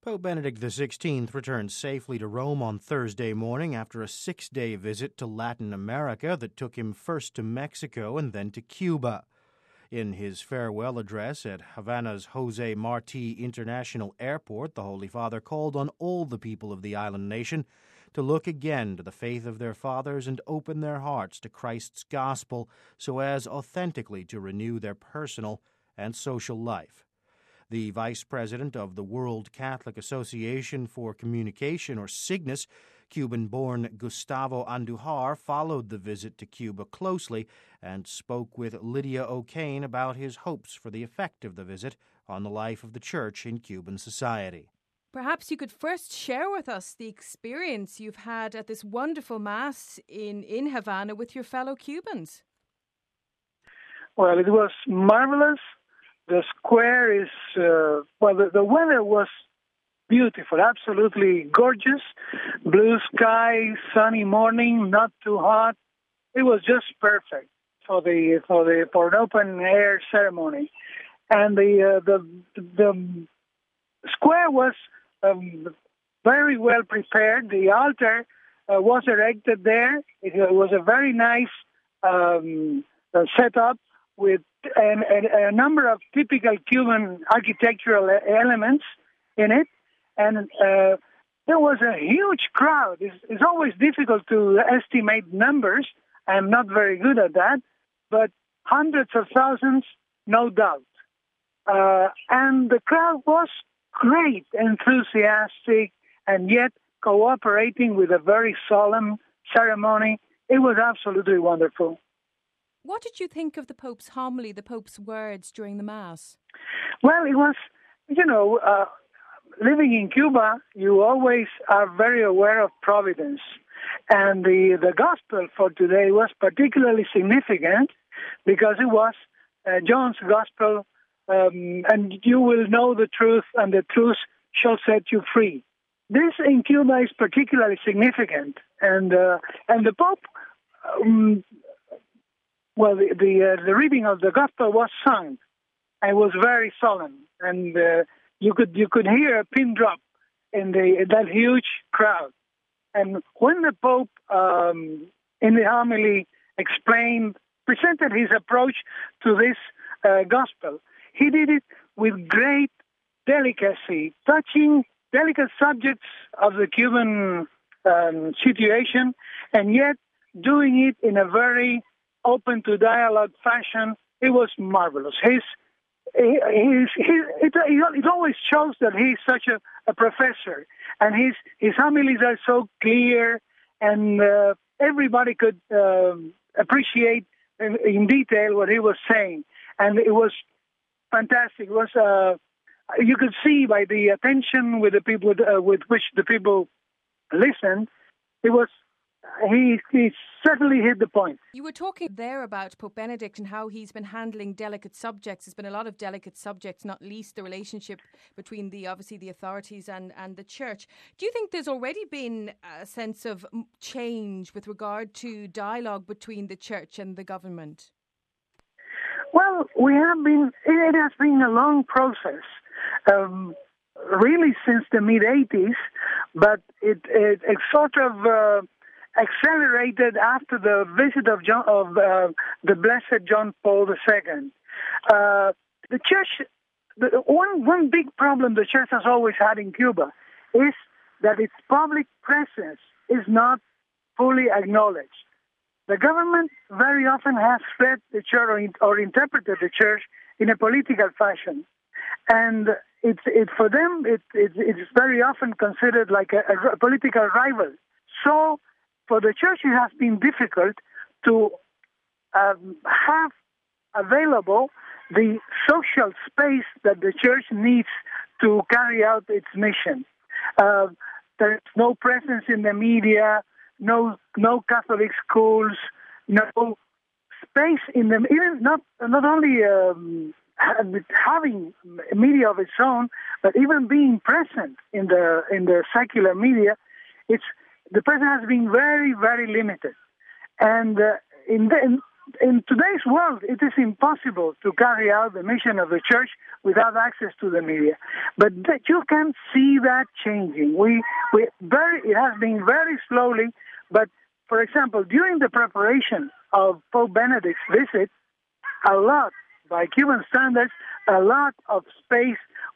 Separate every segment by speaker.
Speaker 1: Pope Benedict XVI returned safely to Rome on Thursday morning after a 6-day visit to Latin America that took him first to Mexico and then to Cuba. In his farewell address at Havana's Jose Marti International Airport, the Holy Father called on all the people of the island nation to look again to the faith of their fathers and open their hearts to Christ's gospel so as authentically to renew their personal and social life. The vice president of the World Catholic Association for Communication, or CIGNAS, Cuban-born Gustavo Andujar, followed the visit to Cuba closely and spoke with Lydia O'Kane about his hopes for the effect of the visit on the life of the Church in Cuban society.
Speaker 2: Perhaps you could first share with us the experience you've had at this wonderful Mass in Havana with your fellow Cubans.
Speaker 3: Well, it was marvelous. The square is, the weather was beautiful, absolutely gorgeous. Blue sky, sunny morning, not too hot. It was just perfect for an open air ceremony. And the square was very well prepared. The altar was erected there. It was a very nice setup with a number of typical Cuban architectural elements in it. And there was a huge crowd. It's always difficult to estimate numbers. I'm not very good at that, but hundreds of thousands, no doubt. And the crowd was great, enthusiastic, and yet cooperating with a very solemn ceremony. It was absolutely wonderful.
Speaker 2: What did you think of the Pope's homily, the Pope's words during the Mass?
Speaker 3: Well, it was, living in Cuba, you always are very aware of providence. And the gospel for today was particularly significant because it was John's gospel, and you will know the truth, and the truth shall set you free. This in Cuba is particularly significant. And the Pope... the reading of the gospel was sung. It was very solemn, and you could hear a pin drop in that huge crowd. And when the Pope, in the homily, presented his approach to this gospel, he did it with great delicacy, touching delicate subjects of the Cuban situation, and yet doing it in a very open to dialogue fashion. It was marvelous. It always shows that he's such a professor, and his homilies are so clear, and everybody could appreciate in detail what he was saying, and it was fantastic. It was you could see by the attention with the people with which the people listened. It was. He certainly hit the point.
Speaker 2: You were talking there about Pope Benedict and how he's been handling delicate subjects. There's been a lot of delicate subjects, not least the relationship between the authorities and the Church. Do you think there's already been a sense of change with regard to dialogue between the Church and the government?
Speaker 3: Well, it has been a long process, really since the mid-'80s, but it sort of accelerated after the visit of the Blessed John Paul II. The Church, one big problem the Church has always had in Cuba is that its public presence is not fully acknowledged. The government very often has read the Church or interpreted the Church in a political fashion, and for them it's very often considered like a political rival. So for the Church, it has been difficult to have available the social space that the Church needs to carry out its mission. There's no presence in the media, no Catholic schools, no space in them. Even not only having media of its own, but even being present in the secular media, the presence has been very, very limited. And in today's world, it is impossible to carry out the mission of the church without access to the media. But that you can see that changing. It has been very slowly, but for example, during the preparation of Pope Benedict's visit, a lot, by Cuban standards, a lot of space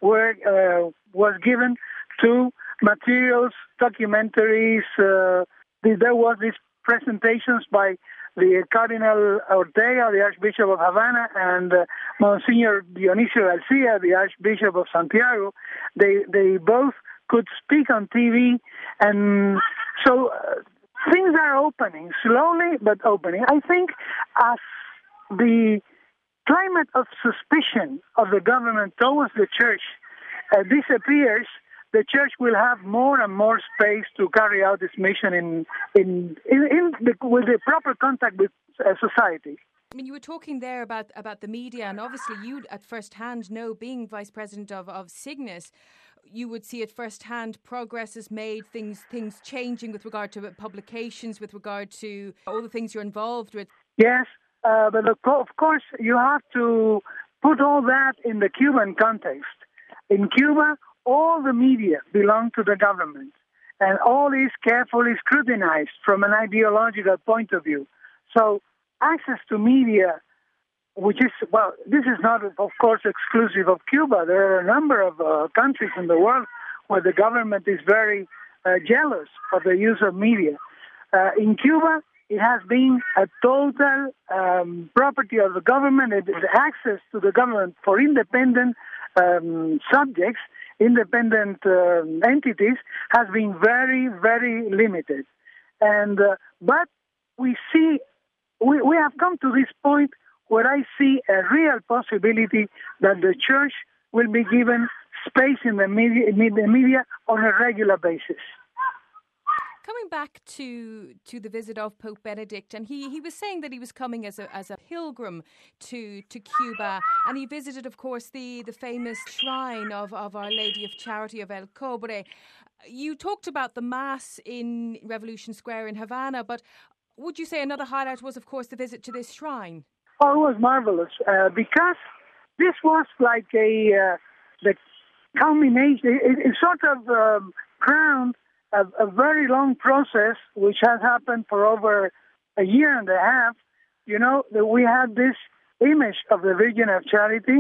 Speaker 3: was given to materials, documentaries. There was these presentations by the Cardinal Ortega, the Archbishop of Havana, and Monsignor Dionisio Garcia, the Archbishop of Santiago. They both could speak on TV, and so things are opening, slowly but opening. I think as the climate of suspicion of the government towards the church disappears, the church will have more and more space to carry out its mission with the proper contact with society.
Speaker 2: I mean, you were talking there about the media, and obviously you at first hand know, being vice president of Cygnus, you would see at first hand progress is made, things changing with regard to publications, with regard to all the things you're involved with.
Speaker 3: Yes, but of course you have to put all that in the Cuban context. In Cuba, all the media belong to the government, and all is carefully scrutinized from an ideological point of view. So access to media, which is, this is not, of course, exclusive of Cuba. There are a number of countries in the world where the government is very jealous of the use of media. In Cuba, it has been a total property of the government. Access to the government for independent subjects, independent entities, has been very, very limited. And but we have come to this point where I see a real possibility that the church will be given space in the media on a regular basis.
Speaker 2: Coming back to the visit of Pope Benedict, and he was saying that he was coming as a pilgrim to Cuba, and he visited, of course, the famous shrine of Our Lady of Charity of El Cobre. You talked about the Mass in Revolution Square in Havana, but would you say another highlight was, of course, the visit to this shrine?
Speaker 3: Oh, it was marvelous because this was like the culmination. It sort of crowned a very long process which has happened for over a year and a half. You know, that we had this image of the Virgin of Charity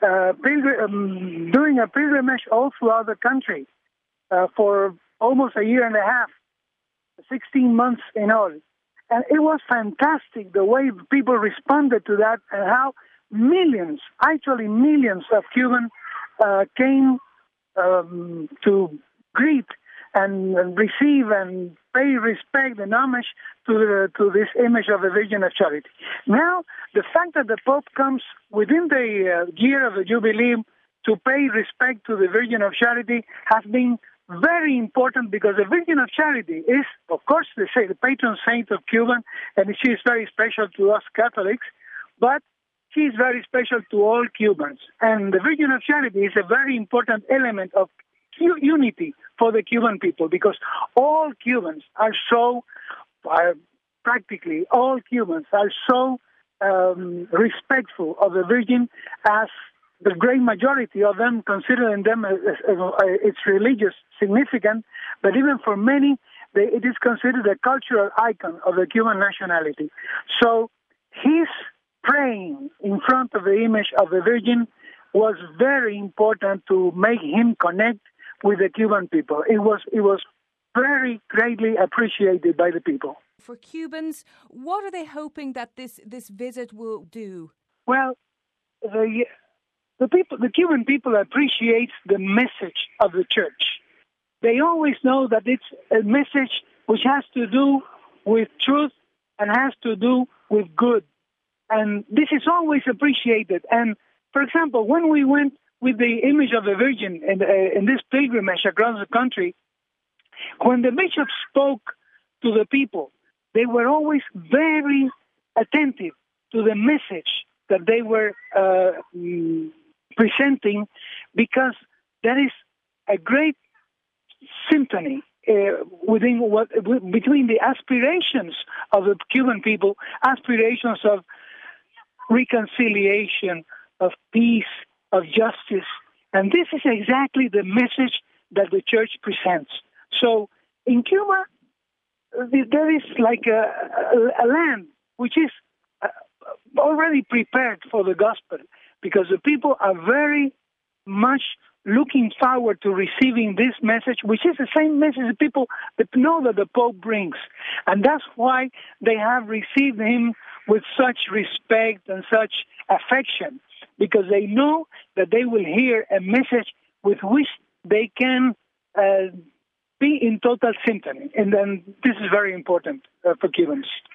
Speaker 3: doing a pilgrimage all throughout the country for almost a year and a half, 16 months in all. And it was fantastic the way people responded to that, and how millions of Cubans came to greet and receive and pay respect and homage to this image of the Virgin of Charity. Now, the fact that the Pope comes within the year of the Jubilee to pay respect to the Virgin of Charity has been very important, because the Virgin of Charity is, of course, the patron saint of Cuba, and she is very special to us Catholics, but she is very special to all Cubans. And the Virgin of Charity is a very important element of unity for the Cuban people, because all Cubans are so, practically all Cubans are so respectful of the Virgin, as the great majority of them considering them as its religious significance, but even for many, it is considered a cultural icon of the Cuban nationality. So his praying in front of the image of the Virgin was very important to make him connect with the Cuban people. It was very greatly appreciated by the people.
Speaker 2: For Cubans, what are they hoping that this visit will do?
Speaker 3: Well, the Cuban people appreciate the message of the church. They always know that it's a message which has to do with truth and has to do with good. And this is always appreciated. And, for example, when we went with the image of the Virgin in this pilgrimage across the country, when the bishop spoke to the people, they were always very attentive to the message that they were presenting, because there is a great symphony between the aspirations of the Cuban people, aspirations of reconciliation, of peace, of justice. And this is exactly the message that the church presents. So in Cuba, there is like a land which is already prepared for the gospel, because the people are very much looking forward to receiving this message, which is the same message the people that know that the Pope brings. And that's why they have received him with such respect and such affection, because they know that they will hear a message with which they can be in total sympathy. And then this is very important for Cubans.